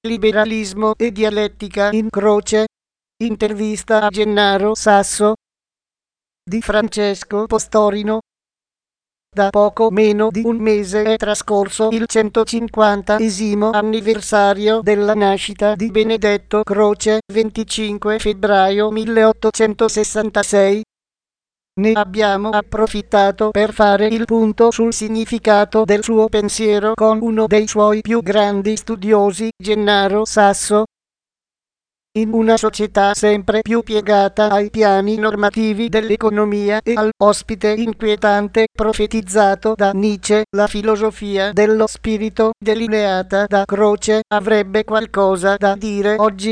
Liberalismo e dialettica in croce. Intervista a Gennaro Sasso di Francesco Postorino. Da poco meno di un mese è trascorso il 150° anniversario della nascita di Benedetto Croce, 25 febbraio 1866. Ne abbiamo approfittato per fare il punto sul significato del suo pensiero con uno dei suoi più grandi studiosi, Gennaro Sasso. In una società sempre più piegata ai piani normativi dell'economia e all'ospite inquietante profetizzato da Nietzsche, la filosofia dello spirito delineata da Croce avrebbe qualcosa da dire oggi.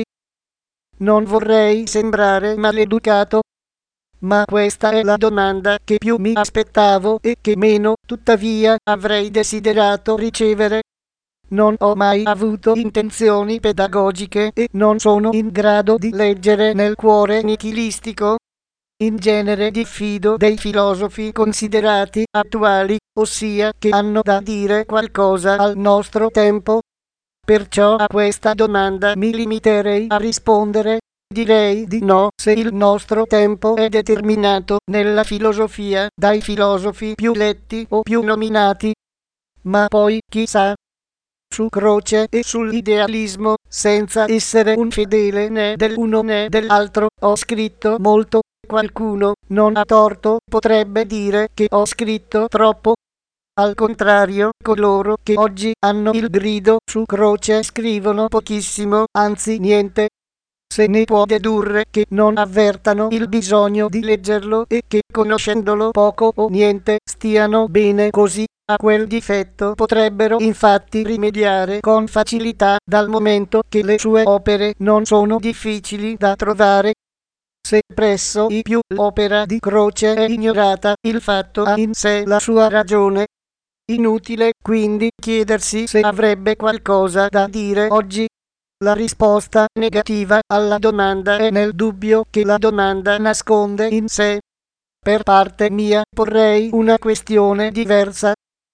Non vorrei sembrare maleducato, ma questa è la domanda che più mi aspettavo e che meno, tuttavia, avrei desiderato ricevere. Non ho mai avuto intenzioni pedagogiche e non sono in grado di leggere nel cuore nichilistico. In genere diffido dei filosofi considerati attuali, ossia che hanno da dire qualcosa al nostro tempo. Perciò a questa domanda mi limiterei a rispondere. Direi di no se il nostro tempo è determinato nella filosofia dai filosofi più letti o più nominati. Ma poi, chissà, su Croce e sull'idealismo, senza essere un fedele né dell'uno né dell'altro, ho scritto molto. Qualcuno, non a torto, potrebbe dire che ho scritto troppo. Al contrario, coloro che oggi hanno il grido su Croce scrivono pochissimo, anzi niente. Se ne può dedurre che non avvertano il bisogno di leggerlo e che, conoscendolo poco o niente, stiano bene così. A quel difetto potrebbero infatti rimediare con facilità, dal momento che le sue opere non sono difficili da trovare. Se presso i più l'opera di Croce è ignorata, il fatto ha in sé la sua ragione. Inutile quindi chiedersi se avrebbe qualcosa da dire oggi. La risposta negativa alla domanda è nel dubbio che la domanda nasconde in sé. Per parte mia porrei una questione diversa.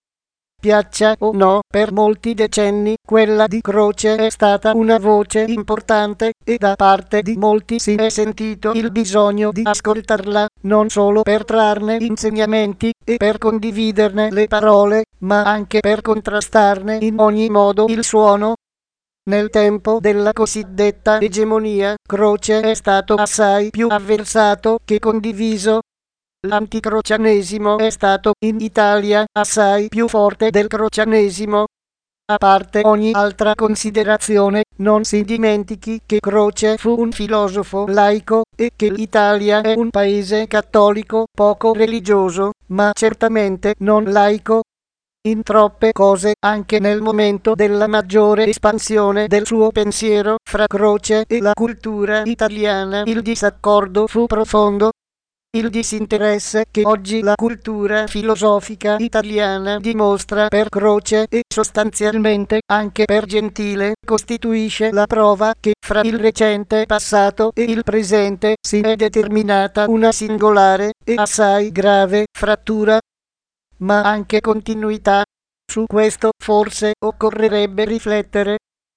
Piaccia o no, per molti decenni quella di Croce è stata una voce importante e da parte di molti si è sentito il bisogno di ascoltarla, non solo per trarne insegnamenti e per condividerne le parole, ma anche per contrastarne in ogni modo il suono. Nel tempo della cosiddetta egemonia, Croce è stato assai più avversato che condiviso. L'anticrocianesimo è stato in Italia assai più forte del crocianesimo. A parte ogni altra considerazione, non si dimentichi che Croce fu un filosofo laico e che l'Italia è un paese cattolico poco religioso, ma certamente non laico. In troppe cose, anche nel momento della maggiore espansione del suo pensiero fra Croce e la cultura italiana, il disaccordo fu profondo. Il disinteresse che oggi la cultura filosofica italiana dimostra per Croce e sostanzialmente anche per Gentile costituisce la prova che fra il recente passato e il presente si è determinata una singolare e assai grave frattura, ma anche continuità. Su questo forse occorrerebbe riflettere.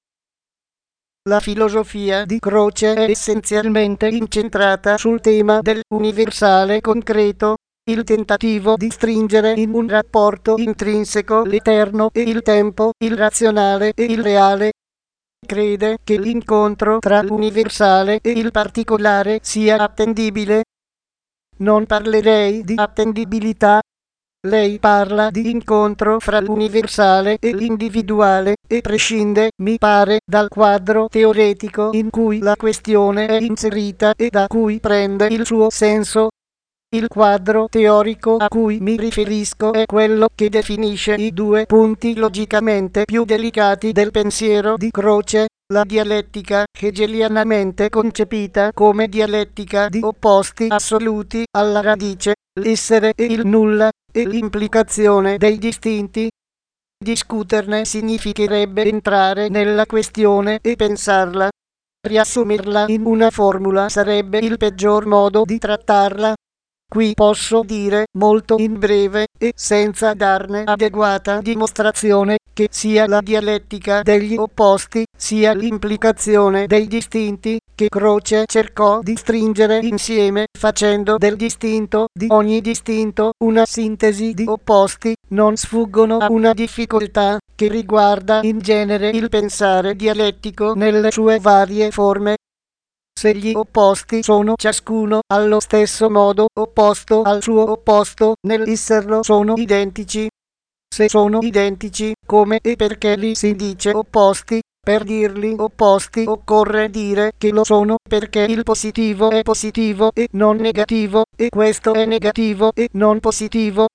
La filosofia di Croce è essenzialmente incentrata sul tema dell'universale concreto, il tentativo di stringere in un rapporto intrinseco l'eterno e il tempo, il razionale e il reale. Crede che l'incontro tra l'universale e il particolare sia attendibile. Non parlerei di attendibilità. Lei parla di incontro fra l'universale e l'individuale e prescinde, mi pare, dal quadro teoretico in cui la questione è inserita e da cui prende il suo senso. Il quadro teorico a cui mi riferisco è quello che definisce i due punti logicamente più delicati del pensiero di Croce, la dialettica hegelianamente concepita come dialettica di opposti assoluti alla radice, l'essere e il nulla, e l'implicazione dei distinti. Discuterne significherebbe entrare nella questione e pensarla. Riassumerla in una formula sarebbe il peggior modo di trattarla. Qui posso dire molto in breve e senza darne adeguata dimostrazione che sia la dialettica degli opposti, sia l'implicazione dei distinti, che Croce cercò di stringere insieme facendo del distinto di ogni distinto una sintesi di opposti, non sfuggono a una difficoltà che riguarda in genere il pensare dialettico nelle sue varie forme. Se gli opposti sono ciascuno allo stesso modo opposto al suo opposto, nell'esserlo sono identici. Se sono identici, come e perché li si dice opposti? Per dirli opposti occorre dire che lo sono perché il positivo è positivo e non negativo, e questo è negativo e non positivo.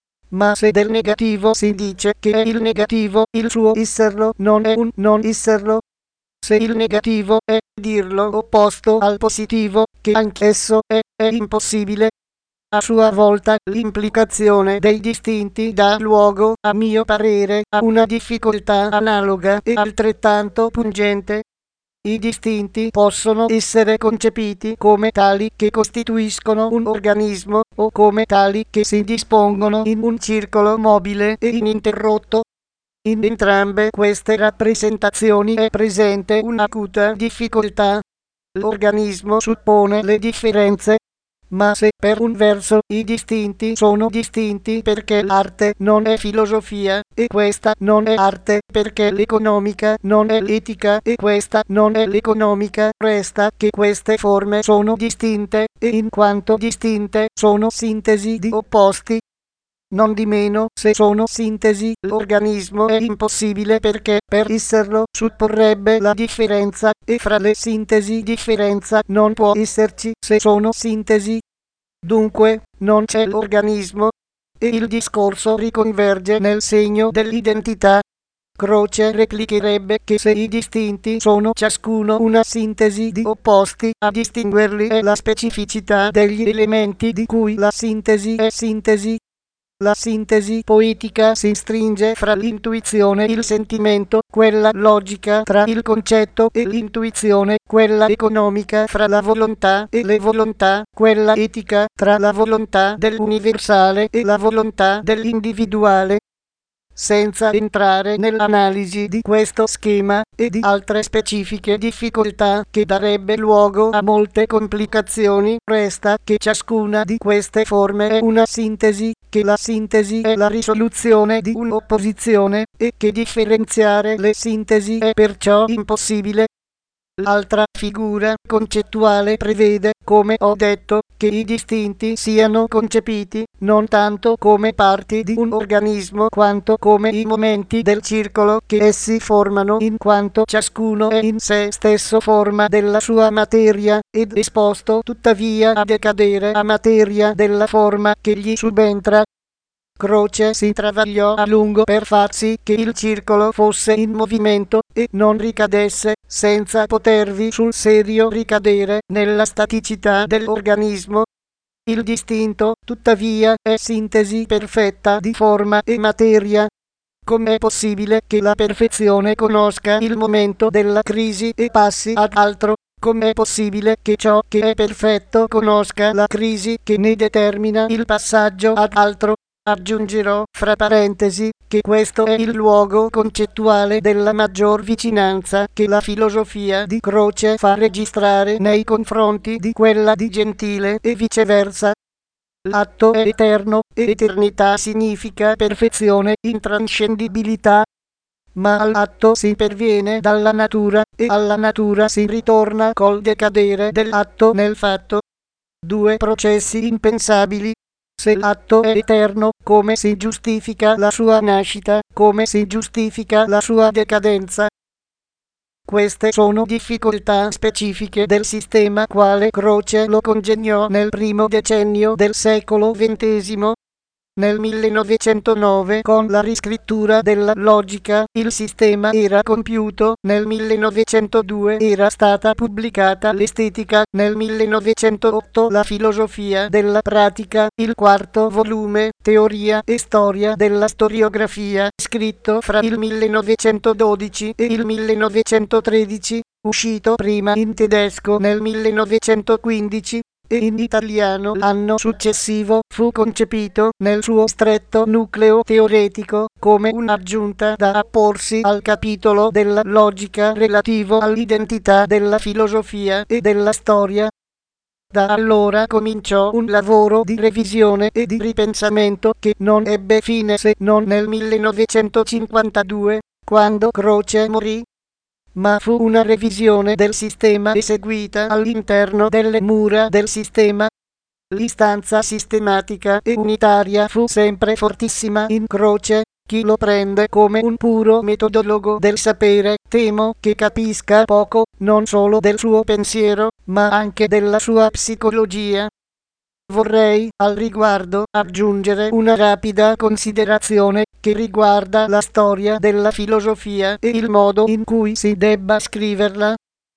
Ma se del negativo si dice che è il negativo, il suo esserlo non è un non esserlo. Se il negativo è dirlo opposto al positivo, che anch'esso è impossibile. A sua volta l'implicazione dei distinti dà luogo, a mio parere, a una difficoltà analoga e altrettanto pungente. I distinti possono essere concepiti come tali che costituiscono un organismo, o come tali che si dispongono in un circolo mobile e ininterrotto. In entrambe queste rappresentazioni è presente un'acuta difficoltà. L'organismo suppone le differenze. Ma se per un verso i distinti sono distinti perché l'arte non è filosofia, e questa non è arte perché l'economica non è l'etica e questa non è l'economica, resta che queste forme sono distinte, e in quanto distinte sono sintesi di opposti. Non di meno, se sono sintesi, l'organismo è impossibile perché per esserlo supporrebbe la differenza, e fra le sintesi differenza non può esserci se sono sintesi. Dunque, non c'è l'organismo. E il discorso riconverge nel segno dell'identità. Croce replicherebbe che se i distinti sono ciascuno una sintesi di opposti, a distinguerli è la specificità degli elementi di cui la sintesi è sintesi. La sintesi poetica si stringe fra l'intuizione e il sentimento, quella logica tra il concetto e l'intuizione, quella economica fra la volontà e le volontà, quella etica tra la volontà dell'universale e la volontà dell'individuale. Senza entrare nell'analisi di questo schema e di altre specifiche difficoltà che darebbe luogo a molte complicazioni, resta che ciascuna di queste forme è una sintesi, che la sintesi è la risoluzione di un'opposizione, e che differenziare le sintesi è perciò impossibile. L'altra figura concettuale prevede, come ho detto, che i distinti siano concepiti non tanto come parti di un organismo quanto come i momenti del circolo che essi formano, in quanto ciascuno è in sé stesso forma della sua materia, ed esposto tuttavia a decadere a materia della forma che gli subentra. Croce si travagliò a lungo per far sì che il circolo fosse in movimento e non ricadesse, senza potervi sul serio ricadere, nella staticità dell'organismo. Il distinto, tuttavia, è sintesi perfetta di forma e materia. Com'è possibile che la perfezione conosca il momento della crisi e passi ad altro? Com'è possibile che ciò che è perfetto conosca la crisi che ne determina il passaggio ad altro? Aggiungerò, fra parentesi, che questo è il luogo concettuale della maggior vicinanza che la filosofia di Croce fa registrare nei confronti di quella di Gentile e viceversa. L'atto è eterno, e eternità significa perfezione, intranscendibilità. Ma all'atto si perviene dalla natura, e alla natura si ritorna col decadere dell'atto nel fatto. Due processi impensabili. Se l'atto è eterno, come si giustifica la sua nascita, come si giustifica la sua decadenza? Queste sono difficoltà specifiche del sistema quale Croce lo congegnò nel primo decennio del secolo XX. Nel 1909, con la riscrittura della logica, il sistema era compiuto, nel 1902 era stata pubblicata l'estetica, nel 1908 la filosofia della pratica, il quarto volume, teoria e storia della storiografia, scritto fra il 1912 e il 1913, uscito prima in tedesco nel 1915, e in italiano l'anno successivo fu concepito nel suo stretto nucleo teoretico come un'aggiunta da apporsi al capitolo della logica relativo all'identità della filosofia e della storia. Da allora cominciò un lavoro di revisione e di ripensamento che non ebbe fine se non nel 1952, quando Croce morì. Ma fu una revisione del sistema eseguita all'interno delle mura del sistema. L'istanza sistematica e unitaria fu sempre fortissima in Croce. Chi lo prende come un puro metodologo del sapere, temo che capisca poco, non solo del suo pensiero, ma anche della sua psicologia. Vorrei, al riguardo, aggiungere una rapida considerazione che riguarda la storia della filosofia e il modo in cui si debba scriverla.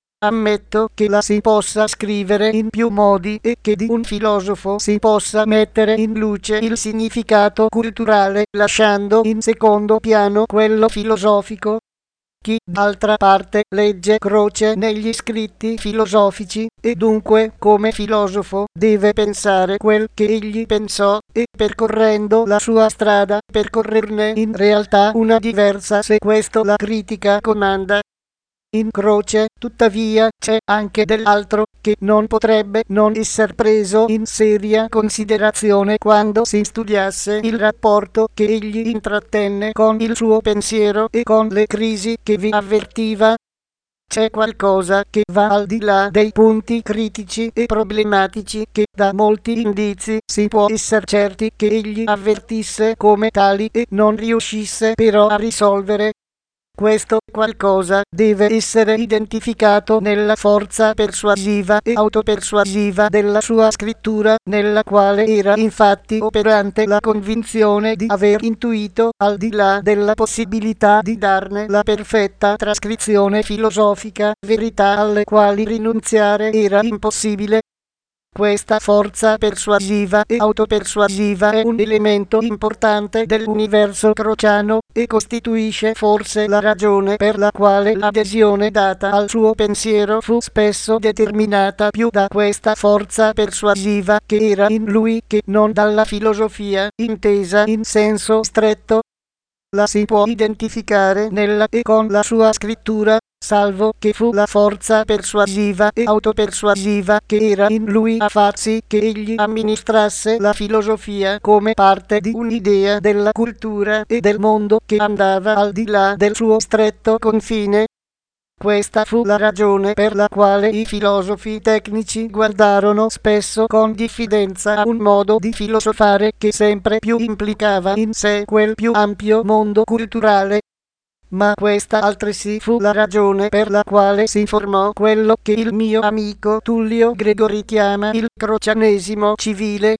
Ammetto che la si possa scrivere in più modi e che di un filosofo si possa mettere in luce il significato culturale, lasciando in secondo piano quello filosofico. Chi, d'altra parte, legge Croce negli scritti filosofici, e dunque, come filosofo, deve pensare quel che egli pensò, e percorrendo la sua strada, percorrerne in realtà una diversa se questo la critica comanda. In Croce, tuttavia, c'è anche dell'altro, che non potrebbe non esser preso in seria considerazione quando si studiasse il rapporto che egli intrattenne con il suo pensiero e con le crisi che vi avvertiva. C'è qualcosa che va al di là dei punti critici e problematici che da molti indizi si può esser certi che egli avvertisse come tali e non riuscisse però a risolvere. Questo qualcosa deve essere identificato nella forza persuasiva e autopersuasiva della sua scrittura, nella quale era infatti operante la convinzione di aver intuito, al di là della possibilità di darne la perfetta trascrizione filosofica, verità alle quali rinunziare era impossibile. Questa forza persuasiva e autopersuasiva è un elemento importante dell'universo crociano e costituisce forse la ragione per la quale l'adesione data al suo pensiero fu spesso determinata più da questa forza persuasiva che era in lui che non dalla filosofia intesa in senso stretto. La si può identificare nella e con la sua scrittura, salvo che fu la forza persuasiva e autopersuasiva che era in lui a far sì che egli amministrasse la filosofia come parte di un'idea della cultura e del mondo che andava al di là del suo stretto confine. Questa fu la ragione per la quale i filosofi tecnici guardarono spesso con diffidenza a un modo di filosofare che sempre più implicava in sé quel più ampio mondo culturale. Ma questa altresì fu la ragione per la quale si formò quello che il mio amico Tullio Gregori chiama il crocianesimo civile.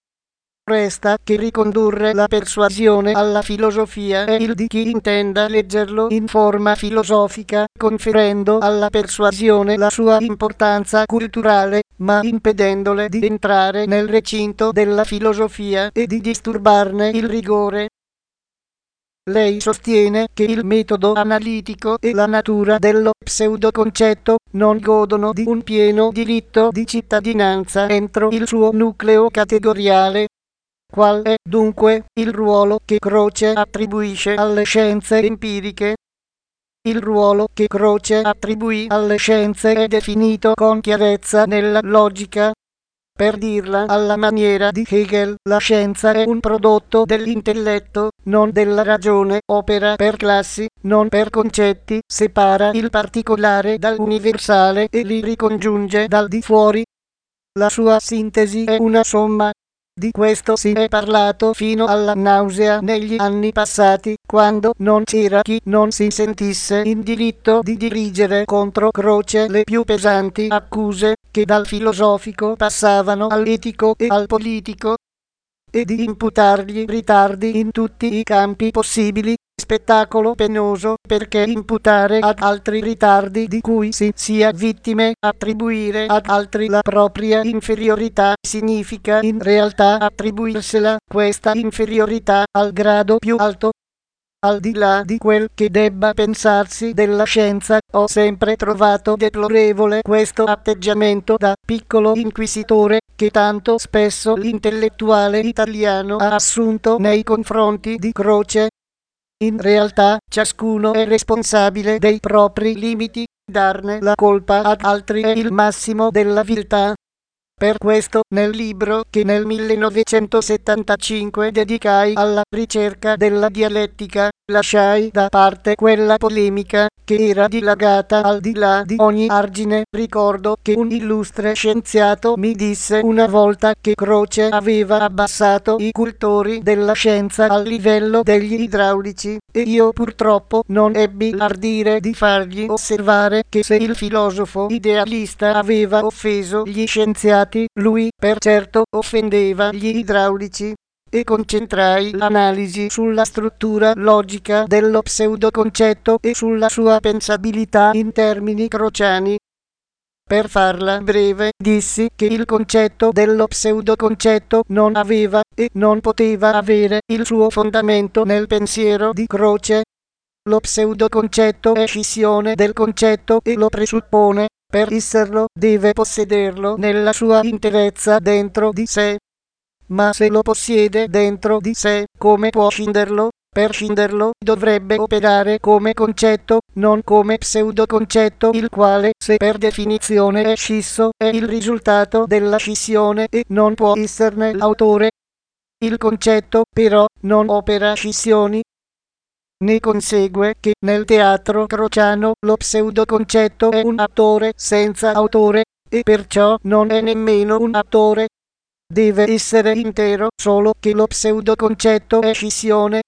Resta che ricondurre la persuasione alla filosofia è il di chi intenda leggerlo in forma filosofica, conferendo alla persuasione la sua importanza culturale, ma impedendole di entrare nel recinto della filosofia e di disturbarne il rigore. Lei sostiene che il metodo analitico e la natura dello pseudoconcetto non godono di un pieno diritto di cittadinanza entro il suo nucleo categoriale. Qual è, dunque, il ruolo che Croce attribuisce alle scienze empiriche? Il ruolo che Croce attribuì alle scienze è definito con chiarezza nella logica. Per dirla alla maniera di Hegel, la scienza è un prodotto dell'intelletto, non della ragione, opera per classi, non per concetti, separa il particolare dall'universale e li ricongiunge dal di fuori. La sua sintesi è una somma. Di questo si è parlato fino alla nausea negli anni passati, quando non c'era chi non si sentisse in diritto di dirigere contro Croce le più pesanti accuse che dal filosofico passavano all'etico e al politico, e di imputargli ritardi in tutti i campi possibili. Spettacolo penoso, perché imputare ad altri ritardi di cui si sia vittime, attribuire ad altri la propria inferiorità, significa in realtà attribuirsela, questa inferiorità, al grado più alto. Al di là di quel che debba pensarsi della scienza, ho sempre trovato deplorevole questo atteggiamento da piccolo inquisitore che tanto spesso l'intellettuale italiano ha assunto nei confronti di Croce. In realtà, ciascuno è responsabile dei propri limiti, darne la colpa ad altri è il massimo della viltà. Per questo, nel libro che nel 1975 dedicai alla ricerca della dialettica, lasciai da parte quella polemica che era dilagata al di là di ogni argine. Ricordo che un illustre scienziato mi disse una volta che Croce aveva abbassato i cultori della scienza al livello degli idraulici, e io purtroppo non ebbi l'ardire di fargli osservare che se il filosofo idealista aveva offeso gli scienziati, lui per certo offendeva gli idraulici, e concentrai l'analisi sulla struttura logica dello pseudoconcetto e sulla sua pensabilità in termini crociani. Per farla breve, dissi che il concetto dello pseudoconcetto non aveva e non poteva avere il suo fondamento nel pensiero di Croce. Lo pseudoconcetto è scissione del concetto e lo presuppone. Per esserlo, deve possederlo nella sua interezza dentro di sé. Ma se lo possiede dentro di sé, come può scinderlo? Per scinderlo dovrebbe operare come concetto, non come pseudoconcetto, il quale, se per definizione è scisso, è il risultato della scissione e non può esserne l'autore. Il concetto, però, non opera scissioni. Ne consegue che nel teatro crociano lo pseudoconcetto è un attore senza autore, e perciò non è nemmeno un attore. Deve essere intero, solo che lo pseudoconcetto è scissione.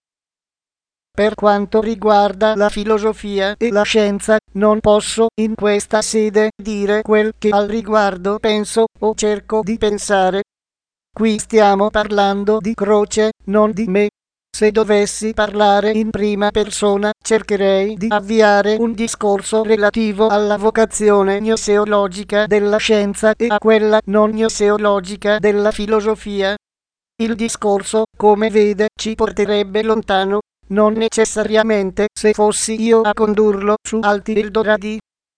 Per quanto riguarda la filosofia e la scienza, non posso in questa sede dire quel che al riguardo penso o cerco di pensare. Qui stiamo parlando di Croce, non di me. Se dovessi parlare in prima persona, cercherei di avviare un discorso relativo alla vocazione gnoseologica della scienza e a quella non gnoseologica della filosofia. Il discorso, come vede, ci porterebbe lontano, non necessariamente se fossi io a condurlo su alti eldoradi.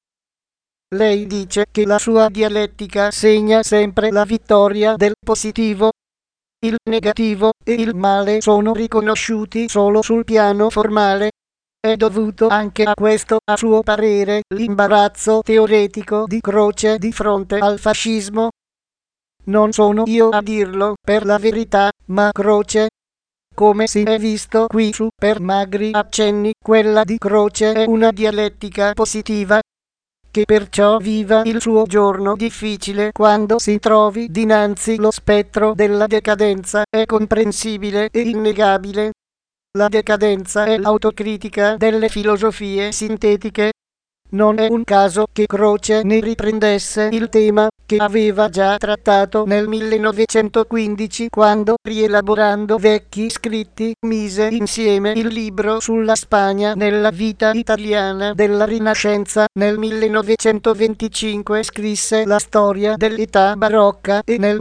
Lei dice che la sua dialettica segna sempre la vittoria del positivo. Il negativo e il male sono riconosciuti solo sul piano formale. È dovuto anche a questo, a suo parere, l'imbarazzo teoretico di Croce di fronte al fascismo. Non sono io a dirlo, per la verità, ma Croce. Come si è visto qui su per magri accenni, quella di Croce è una dialettica positiva, che perciò viva il suo giorno difficile quando si trovi dinanzi lo spettro della decadenza è comprensibile e innegabile. La decadenza è l'autocritica delle filosofie sintetiche. Non è un caso che Croce ne riprendesse il tema, che aveva già trattato nel 1915 quando, rielaborando vecchi scritti, mise insieme il libro sulla Spagna nella vita italiana della Rinascenza. Nel 1925 scrisse la storia dell'età barocca e nel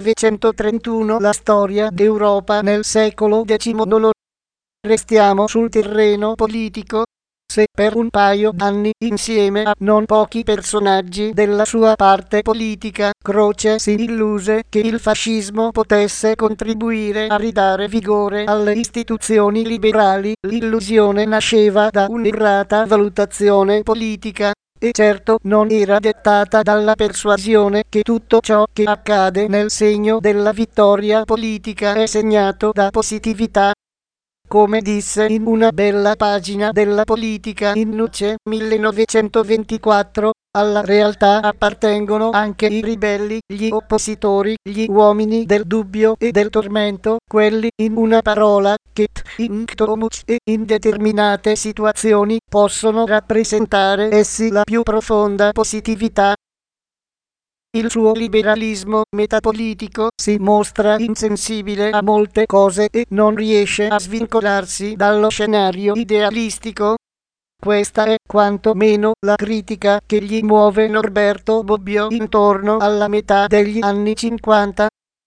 1931 la storia d'Europa nel secolo XIX. Restiamo sul terreno politico. Se per un paio d'anni, insieme a non pochi personaggi della sua parte politica, Croce si illuse che il fascismo potesse contribuire a ridare vigore alle istituzioni liberali, l'illusione nasceva da un'errata valutazione politica, e certo non era dettata dalla persuasione che tutto ciò che accade nel segno della vittoria politica è segnato da positività. Come disse in una bella pagina della Politica in Nuce 1924, alla realtà appartengono anche i ribelli, gli oppositori, gli uomini del dubbio e del tormento, quelli, in una parola, che inctomuc e in determinate situazioni possono rappresentare essi la più profonda positività. Il suo liberalismo metapolitico si mostra insensibile a molte cose e non riesce a svincolarsi dallo scenario idealistico. Questa è quanto meno la critica che gli muove Norberto Bobbio intorno alla metà degli anni 50.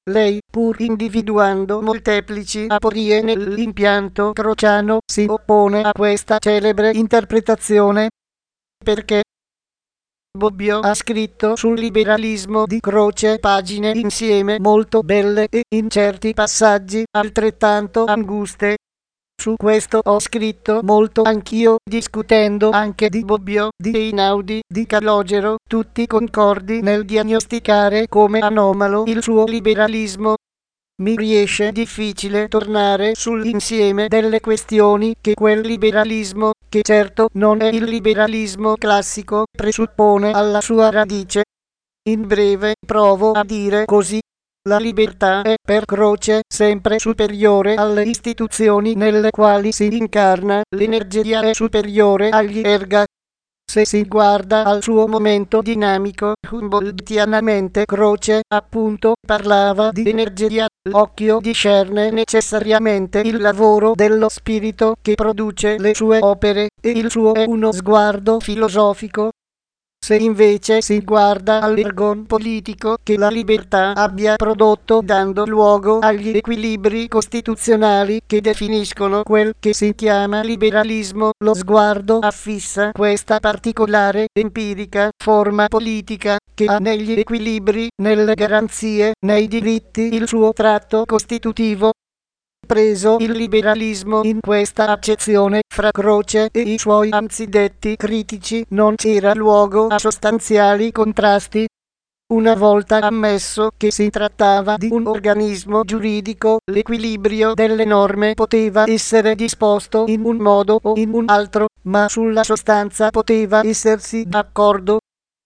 Lei, pur individuando molteplici aporie nell'impianto crociano, si oppone a questa celebre interpretazione perché Bobbio ha scritto sul liberalismo di Croce pagine insieme molto belle e in certi passaggi altrettanto anguste. Su questo ho scritto molto anch'io, discutendo anche di Bobbio, di Einaudi, di Calogero, tutti concordi nel diagnosticare come anomalo il suo liberalismo. Mi riesce difficile tornare sull'insieme delle questioni che quel liberalismo, che certo non è il liberalismo classico, presuppone alla sua radice. In breve, provo a dire così. La libertà è per Croce sempre superiore alle istituzioni nelle quali si incarna, l'energia è superiore agli erga. Se si guarda al suo momento dinamico, Humboldtianamente Croce, appunto, parlava di energia, l'occhio discerne necessariamente il lavoro dello spirito che produce le sue opere, e il suo è uno sguardo filosofico. Se invece si guarda all'ergon politico che la libertà abbia prodotto dando luogo agli equilibri costituzionali che definiscono quel che si chiama liberalismo, lo sguardo affissa questa particolare empirica forma politica che ha negli equilibri, nelle garanzie, nei diritti il suo tratto costitutivo. Preso il liberalismo in questa accezione, fra Croce e i suoi anzidetti critici non c'era luogo a sostanziali contrasti. Una volta ammesso che si trattava di un organismo giuridico, l'equilibrio delle norme poteva essere disposto in un modo o in un altro, ma sulla sostanza poteva essersi d'accordo.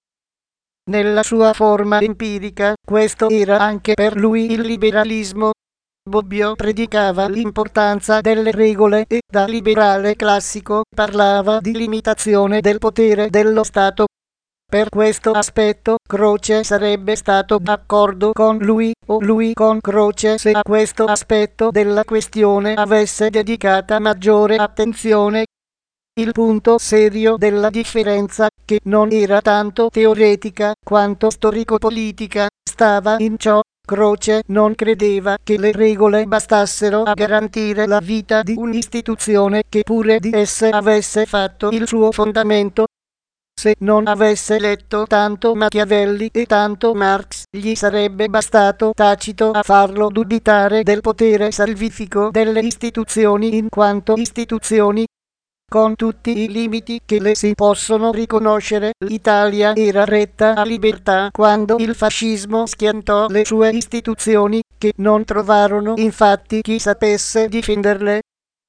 Nella sua forma empirica, questo era anche per lui il liberalismo. Bobbio predicava l'importanza delle regole e, da liberale classico, parlava di limitazione del potere dello Stato. Per questo aspetto, Croce sarebbe stato d'accordo con lui, o lui con Croce, se a questo aspetto della questione avesse dedicata maggiore attenzione. Il punto serio della differenza, che non era tanto teoretica quanto storico-politica, stava in ciò. Croce non credeva che le regole bastassero a garantire la vita di un'istituzione che pure di esse avesse fatto il suo fondamento. Se non avesse letto tanto Machiavelli e tanto Marx, gli sarebbe bastato Tacito a farlo dubitare del potere salvifico delle istituzioni in quanto istituzioni. Con tutti i limiti che le si possono riconoscere, l'Italia era retta a libertà quando il fascismo schiantò le sue istituzioni, che non trovarono infatti chi sapesse difenderle.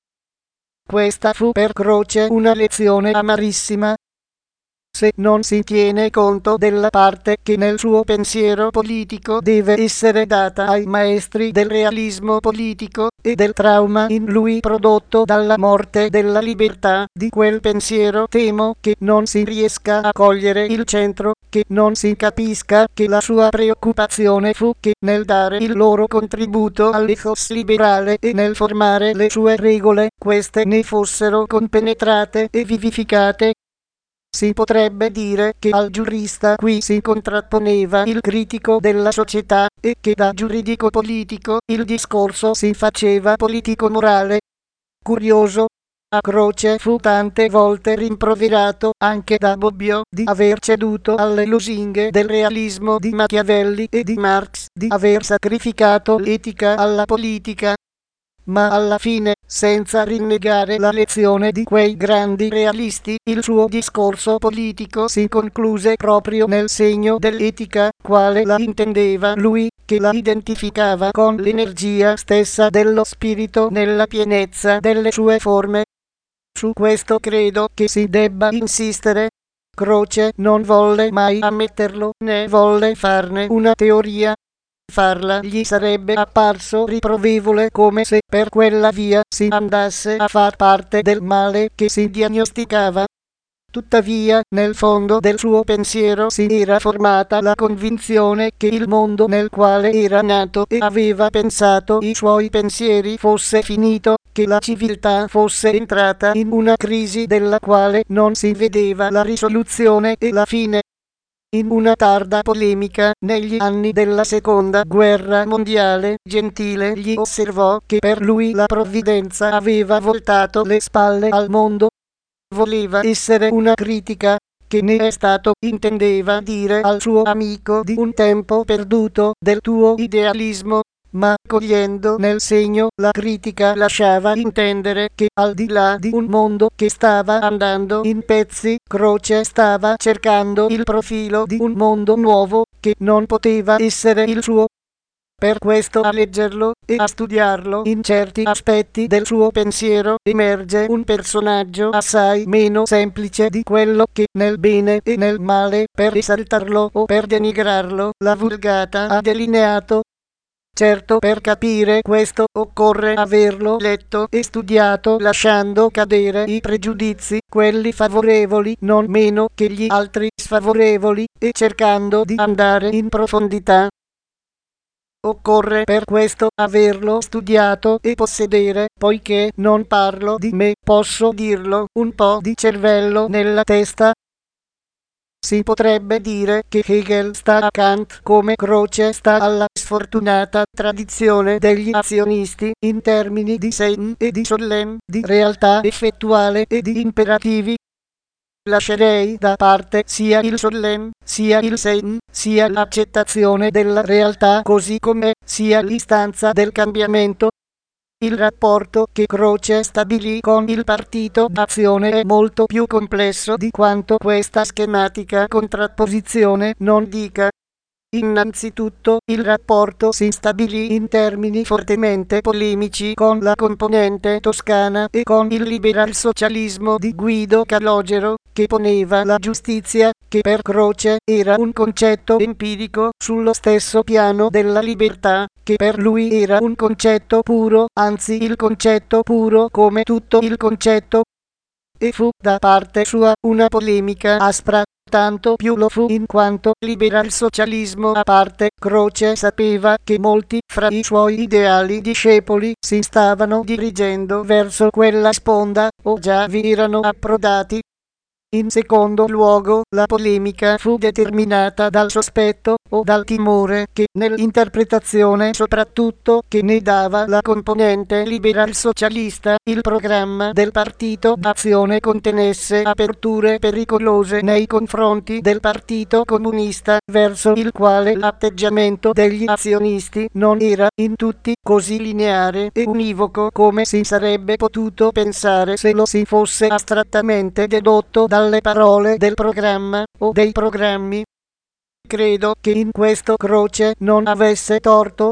Questa fu per Croce una lezione amarissima. Se non si tiene conto della parte che nel suo pensiero politico deve essere data ai maestri del realismo politico e del trauma in lui prodotto dalla morte della libertà di quel pensiero, temo che non si riesca a cogliere il centro, che non si capisca che la sua preoccupazione fu che nel dare il loro contributo all'ethos liberale e nel formare le sue regole, queste ne fossero compenetrate e vivificate. Si potrebbe dire che al giurista qui si contrapponeva il critico della società e che da giuridico-politico il discorso si faceva politico-morale. Curioso. A Croce fu tante volte rimproverato anche da Bobbio di aver ceduto alle lusinghe del realismo di Machiavelli e di Marx, di aver sacrificato l'etica alla politica. Ma alla fine, senza rinnegare la lezione di quei grandi realisti, il suo discorso politico si concluse proprio nel segno dell'etica, quale la intendeva lui, che la identificava con l'energia stessa dello spirito nella pienezza delle sue forme. Su questo credo che si debba insistere. Croce non volle mai ammetterlo, né volle farne una teoria. Farla gli sarebbe apparso riprovevole, come se per quella via si andasse a far parte del male che si diagnosticava. Tuttavia, nel fondo del suo pensiero si era formata la convinzione che il mondo nel quale era nato e aveva pensato i suoi pensieri fosse finito, che la civiltà fosse entrata in una crisi della quale non si vedeva la risoluzione e la fine. In una tarda polemica, negli anni della Seconda Guerra Mondiale, Gentile gli osservò che per lui la provvidenza aveva voltato le spalle al mondo. Voleva essere una critica, che ne è stato, intendeva dire al suo amico di un tempo perduto, del tuo idealismo, ma cogliendo nel segno la critica lasciava intendere che al di là di un mondo che stava andando in pezzi, Croce stava cercando il profilo di un mondo nuovo, che non poteva essere il suo. Per questo a leggerlo e a studiarlo in certi aspetti del suo pensiero emerge un personaggio assai meno semplice di quello che nel bene e nel male, per esaltarlo o per denigrarlo, la vulgata ha delineato. Certo, per capire questo occorre averlo letto e studiato lasciando cadere i pregiudizi, quelli favorevoli non meno che gli altri sfavorevoli, e cercando di andare in profondità. Occorre per questo averlo studiato e possedere, poiché non parlo di me, posso dirlo, un po' di cervello nella testa. Si potrebbe dire che Hegel sta a Kant come Croce sta alla sfortunata tradizione degli azionisti in termini di Sein e di Sollen, di realtà effettuale e di imperativi. Lascerei da parte sia il Sollen, sia il Sein, sia l'accettazione della realtà così com'è, sia l'istanza del cambiamento. Il rapporto che Croce stabilì con il partito d'azione è molto più complesso di quanto questa schematica contrapposizione non dica. Innanzitutto, il rapporto si stabilì in termini fortemente polemici con la componente toscana e con il liberalsocialismo di Guido Calogero, che poneva la giustizia, che per Croce era un concetto empirico, sullo stesso piano della libertà, che per lui era un concetto puro, anzi il concetto puro come tutto il concetto. E fu da parte sua una polemica aspra. Tanto più lo fu in quanto liberalsocialismo a parte, Croce sapeva che molti fra i suoi ideali discepoli si stavano dirigendo verso quella sponda, o già vi erano approdati. In secondo luogo, la polemica fu determinata dal sospetto o dal timore che nell'interpretazione soprattutto che ne dava la componente liberal-socialista, il programma del partito d'azione contenesse aperture pericolose nei confronti del partito comunista, verso il quale l'atteggiamento degli azionisti non era in tutti così lineare e univoco come si sarebbe potuto pensare se lo si fosse astrattamente dedotto dalle parole del programma o dei programmi. Credo che in questo Croce non avesse torto.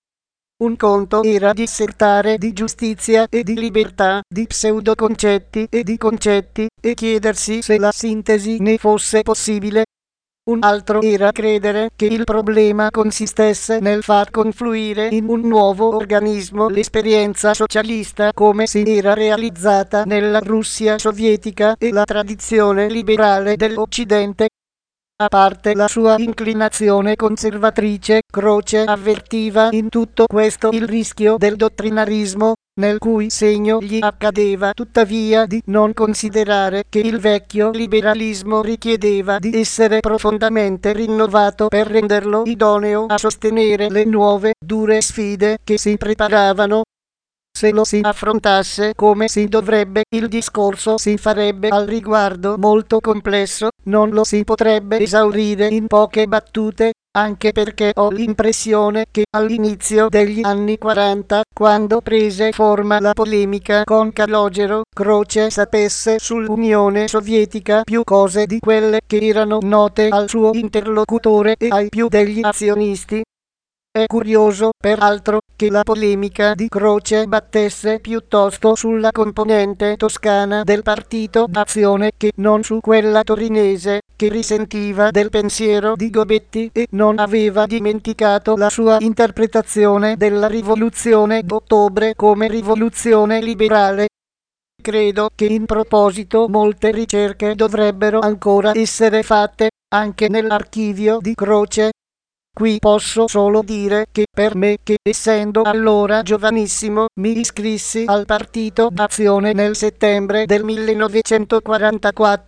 Un conto era dissertare di giustizia e di libertà, di pseudoconcetti e di concetti, e chiedersi se la sintesi ne fosse possibile. Un altro era credere che il problema consistesse nel far confluire in un nuovo organismo l'esperienza socialista come si era realizzata nella Russia sovietica e la tradizione liberale dell'Occidente. A parte la sua inclinazione conservatrice, Croce avvertiva in tutto questo il rischio del dottrinarismo, nel cui segno gli accadeva tuttavia di non considerare che il vecchio liberalismo richiedeva di essere profondamente rinnovato per renderlo idoneo a sostenere le nuove, dure sfide che si preparavano. Se lo si affrontasse come si dovrebbe, il discorso si farebbe al riguardo molto complesso, non lo si potrebbe esaurire in poche battute, anche perché ho l'impressione che all'inizio degli anni 40, quando prese forma la polemica con Calogero, Croce sapesse sull'Unione Sovietica più cose di quelle che erano note al suo interlocutore e ai più degli azionisti. È curioso, peraltro, che la polemica di Croce battesse piuttosto sulla componente toscana del partito d'azione che non su quella torinese, che risentiva del pensiero di Gobetti e non aveva dimenticato la sua interpretazione della rivoluzione d'ottobre come rivoluzione liberale. Credo che in proposito molte ricerche dovrebbero ancora essere fatte, anche nell'archivio di Croce. Qui posso solo dire che per me, che essendo allora giovanissimo, mi iscrissi al partito d'azione nel settembre del 1944,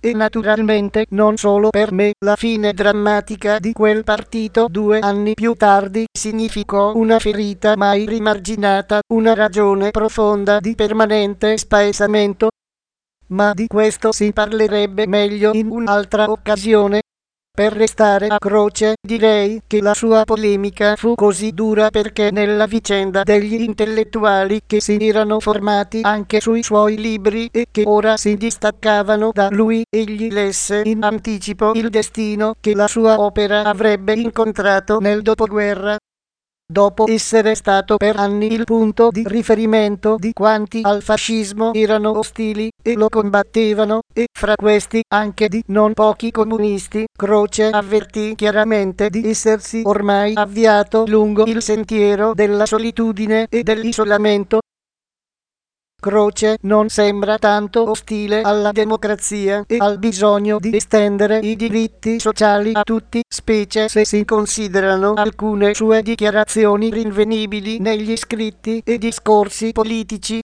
e naturalmente non solo per me la fine drammatica di quel partito 2 anni più tardi significò una ferita mai rimarginata, una ragione profonda di permanente spaesamento. Ma di questo si parlerebbe meglio in un'altra occasione. Per restare a Croce, direi che la sua polemica fu così dura perché nella vicenda degli intellettuali che si erano formati anche sui suoi libri e che ora si distaccavano da lui, egli lesse in anticipo il destino che la sua opera avrebbe incontrato nel dopoguerra. Dopo essere stato per anni il punto di riferimento di quanti al fascismo erano ostili e lo combattevano, e fra questi anche di non pochi comunisti, Croce avvertì chiaramente di essersi ormai avviato lungo il sentiero della solitudine e dell'isolamento. Croce non sembra tanto ostile alla democrazia e al bisogno di estendere i diritti sociali a tutti, specie se si considerano alcune sue dichiarazioni rinvenibili negli scritti e discorsi politici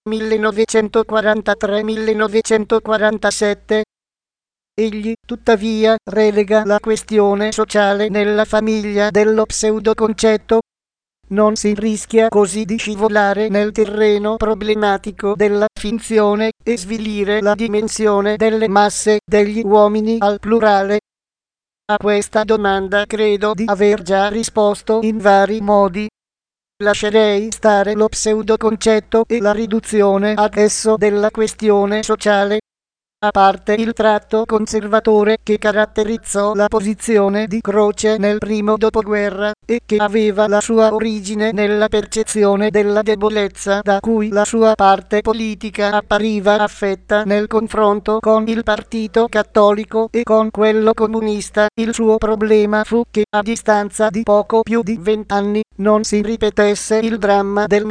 1943-1947. Egli, tuttavia, relega la questione sociale nella famiglia dello pseudoconcetto. Non si rischia così di scivolare nel terreno problematico della finzione e svilire la dimensione delle masse degli uomini al plurale. A questa domanda credo di aver già risposto in vari modi. Lascerei stare lo pseudoconcetto e la riduzione ad esso della questione sociale. A parte il tratto conservatore che caratterizzò la posizione di Croce nel primo dopoguerra e che aveva la sua origine nella percezione della debolezza da cui la sua parte politica appariva affetta nel confronto con il partito cattolico e con quello comunista, il suo problema fu che a distanza di poco più di 20 anni non si ripetesse il dramma del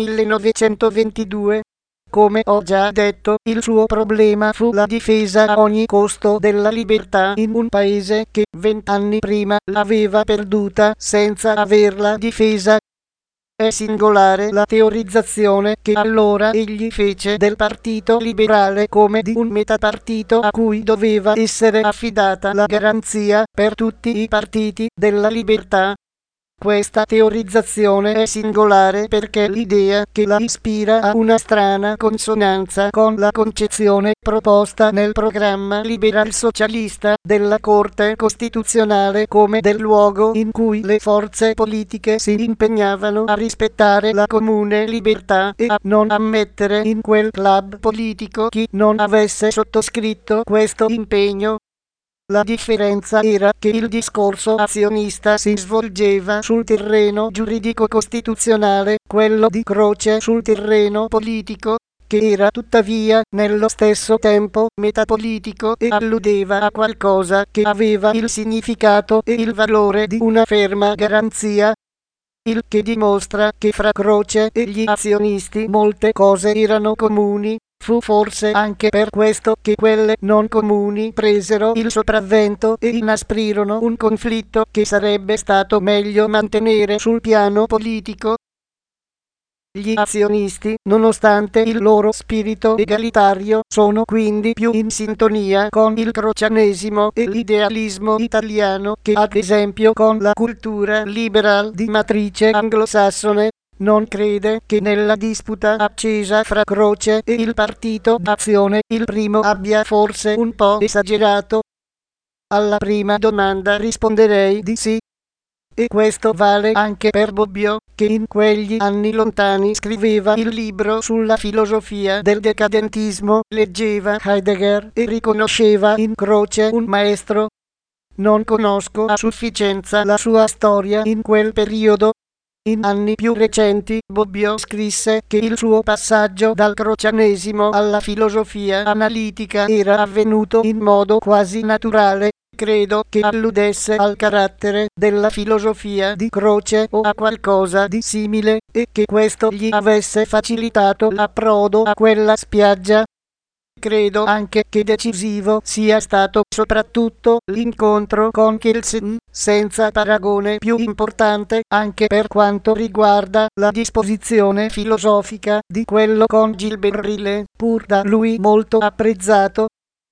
1922. Come ho già detto, il suo problema fu la difesa a ogni costo della libertà in un paese che 20 anni prima l'aveva perduta senza averla difesa. È singolare la teorizzazione che allora egli fece del Partito Liberale come di un metapartito a cui doveva essere affidata la garanzia per tutti i partiti della libertà. Questa teorizzazione è singolare perché l'idea che la ispira ha una strana consonanza con la concezione proposta nel programma liberal-socialista della Corte Costituzionale come del luogo in cui le forze politiche si impegnavano a rispettare la comune libertà e a non ammettere in quel club politico chi non avesse sottoscritto questo impegno. La differenza era che il discorso azionista si svolgeva sul terreno giuridico-costituzionale, quello di Croce sul terreno politico, che era tuttavia nello stesso tempo metapolitico e alludeva a qualcosa che aveva il significato e il valore di una ferma garanzia. Il che dimostra che fra Croce e gli azionisti molte cose erano comuni. Fu forse anche per questo che quelle non comuni presero il sopravvento e inasprirono un conflitto che sarebbe stato meglio mantenere sul piano politico. Gli azionisti, nonostante il loro spirito egalitario, sono quindi più in sintonia con il crocianesimo e l'idealismo italiano che ad esempio con la cultura liberal di matrice anglosassone. Non crede che nella disputa accesa fra Croce e il partito d'Azione il primo abbia forse un po' esagerato? Alla prima domanda risponderei di sì. E questo vale anche per Bobbio, che in quegli anni lontani scriveva il libro sulla filosofia del decadentismo, leggeva Heidegger e riconosceva in Croce un maestro. Non conosco a sufficienza la sua storia in quel periodo. In anni più recenti, Bobbio scrisse che il suo passaggio dal crocianesimo alla filosofia analitica era avvenuto in modo quasi naturale. Credo che alludesse al carattere della filosofia di Croce o a qualcosa di simile, e che questo gli avesse facilitato l'approdo a quella spiaggia. Credo anche che decisivo sia stato soprattutto l'incontro con Kelsen, senza paragone più importante anche per quanto riguarda la disposizione filosofica di quello con Gilbert Ryle, pur da lui molto apprezzato.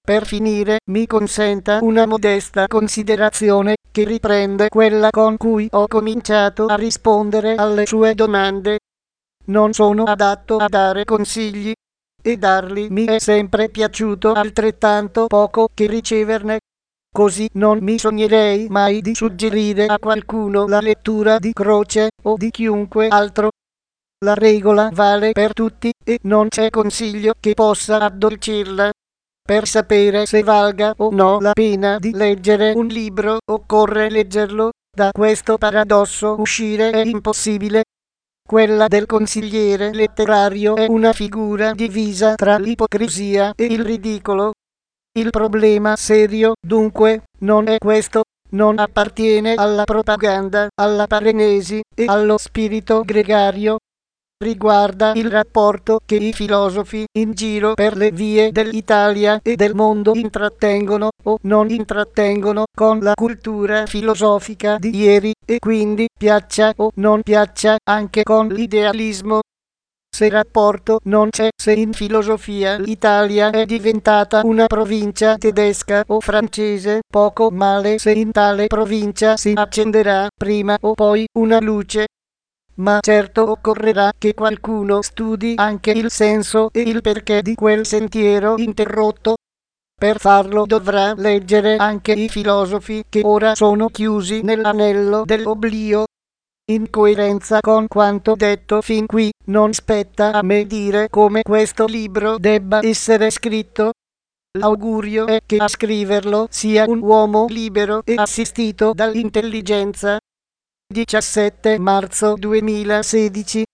Per finire, mi consenta una modesta considerazione che riprende quella con cui ho cominciato a rispondere alle sue domande. Non sono adatto a dare consigli, e darli mi è sempre piaciuto altrettanto poco che riceverne. Così non mi sognerei mai di suggerire a qualcuno la lettura di Croce o di chiunque altro. La regola vale per tutti e non c'è consiglio che possa addolcirla. Per sapere se valga o no la pena di leggere un libro, occorre leggerlo. Da questo paradosso uscire è impossibile. Quella del consigliere letterario è una figura divisa tra l'ipocrisia e il ridicolo. Il problema serio, dunque, non è questo, non appartiene alla propaganda, alla parenesi e allo spirito gregario. Riguarda il rapporto che i filosofi in giro per le vie dell'Italia e del mondo intrattengono o non intrattengono con la cultura filosofica di ieri e quindi, piaccia o non piaccia, anche con l'idealismo. Se rapporto non c'è, se in filosofia l'Italia è diventata una provincia tedesca o francese, poco male se in tale provincia si accenderà prima o poi una luce. Ma certo occorrerà che qualcuno studi anche il senso e il perché di quel sentiero interrotto. Per farlo dovrà leggere anche i filosofi che ora sono chiusi nell'anello dell'oblio. In coerenza con quanto detto fin qui, non spetta a me dire come questo libro debba essere scritto. L'augurio è che a scriverlo sia un uomo libero e assistito dall'intelligenza. 17 marzo 2016